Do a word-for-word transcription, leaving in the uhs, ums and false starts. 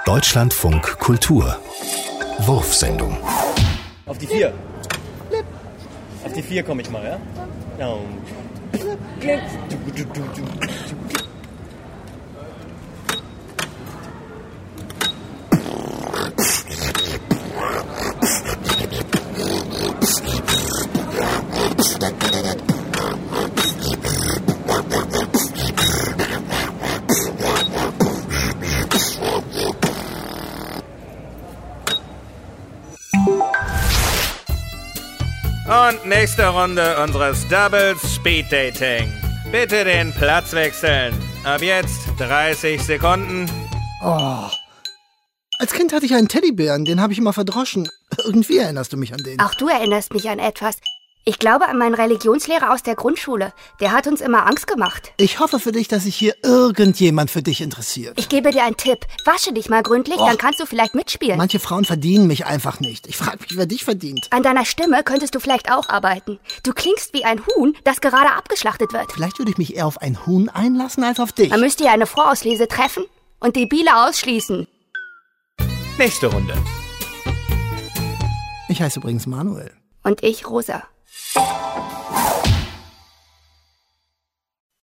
Deutschlandfunk Kultur. Wurfsendung. Auf die vier. Auf die vier komme ich mal, ja? Ja. Und Und nächste Runde unseres Double Speed Dating. Bitte den Platz wechseln. Ab jetzt dreißig Sekunden. Oh. Als Kind hatte ich einen Teddybären, den habe ich immer verdroschen. Irgendwie erinnerst du mich an den. Auch du erinnerst mich an etwas. Ich glaube an meinen Religionslehrer aus der Grundschule. Der hat uns immer Angst gemacht. Ich hoffe für dich, dass sich hier irgendjemand für dich interessiert. Ich gebe dir einen Tipp. Wasche dich mal gründlich, Och. dann kannst du vielleicht mitspielen. Manche Frauen verdienen mich einfach nicht. Ich frage mich, wer dich verdient. An deiner Stimme könntest du vielleicht auch arbeiten. Du klingst wie ein Huhn, das gerade abgeschlachtet wird. Vielleicht würde ich mich eher auf ein Huhn einlassen als auf dich. Man müsste ja eine Vorauslese treffen und Debile ausschließen. Nächste Runde. Ich heiße übrigens Manuel. Und ich Rosa.